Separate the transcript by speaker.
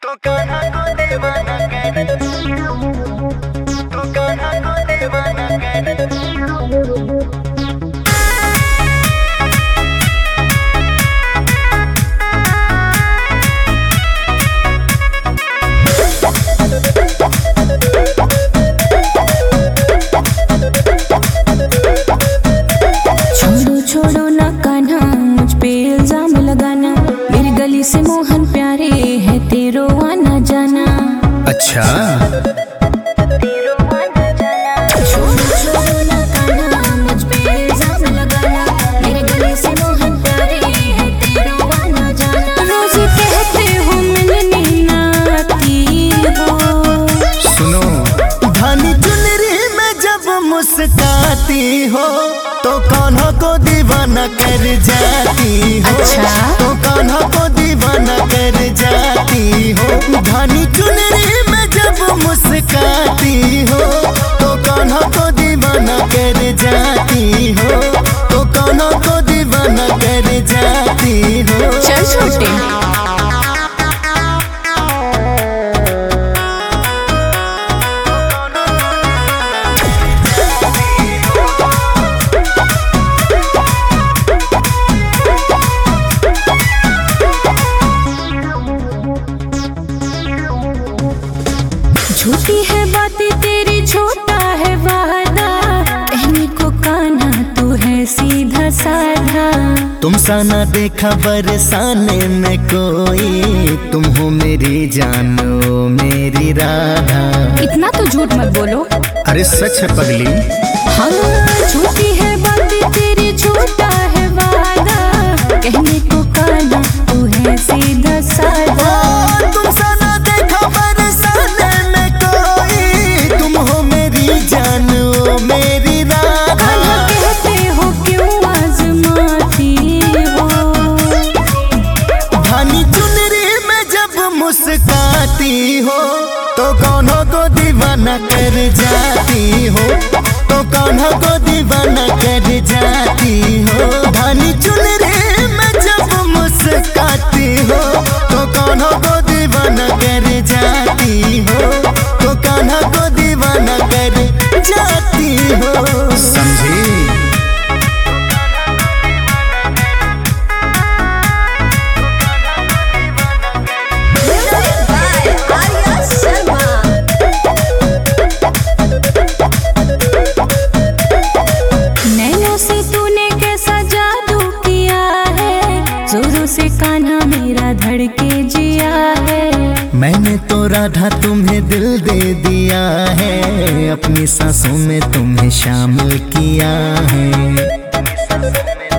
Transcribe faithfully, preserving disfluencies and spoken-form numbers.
Speaker 1: तो कान्हा को दीवाना कर तो कान्हा को दीवाना कर
Speaker 2: छोड़ो ना कान्हा, मुझ पे इल्जाम लगाना। मेरी गली से मोहन प्यारे है, तेरो आना जाना।
Speaker 3: अच्छा
Speaker 2: तेरो आना जाना। छोड़ो छोड़ो ना कान्हा, मुझ पे इल्जाम लगाना। मेरी गली से मोहन प्यारे है, तेरो आना जाना। रोज कहते हो मिलने ना आती हो।
Speaker 3: सुनो,
Speaker 1: धानी चुनरी में जब मुस्काती हो तो कान्हा को दीवाना कर जाती हो।
Speaker 2: अच्छा?
Speaker 1: तो कान्हा को दीवाना कर जाती हो। धानी चुनरी में जब मुस्काती हो तो कान्हा को दीवाना कर जाती हो। तो कान्हा को दीवाना कर जाती हो।
Speaker 2: चल छोटे। झूठी है बातें तेरी, छोटा है वादा। कहने को कान्हा तू है सीधा साधा।
Speaker 1: तुम सा ना देखा बरसाने में कोई, तुम हो मेरी जान ओ मेरी राधा।
Speaker 2: इतना तो झूठ मत बोलो।
Speaker 3: अरे सच है पगली।
Speaker 2: हाँ झूठी है बातें तेरी, छोटा है वादा। कहने को कान्हा तू है सीधा साधा।
Speaker 1: तुम सा ना देखा बरसाने में कोई, तुम हो मेरी जान ओ मेरी राधा।
Speaker 2: कान्हा कहते हो क्यों आजमाती हो।
Speaker 1: धानी चुनरी में जब मुस्काती हो तो कान्हा को दीवाना कर जाती हो। तो कान्हा को दीवाना कर जाती हो। धानी चुनरी में जब मुस्काती हो तो कान्हा को दीवाना कर जाती हो। तो कान्हा को दीवाना कर जाती हो।
Speaker 3: समझी?
Speaker 2: नैनों से तूने कैसा जादू किया है। जोरों से कान्हा मेरा धड़के जिया है।
Speaker 1: मैंने तो राधा तुम्हें दिल दे दिया है, अपनी सांसों में तुम्हें शामिल किया है।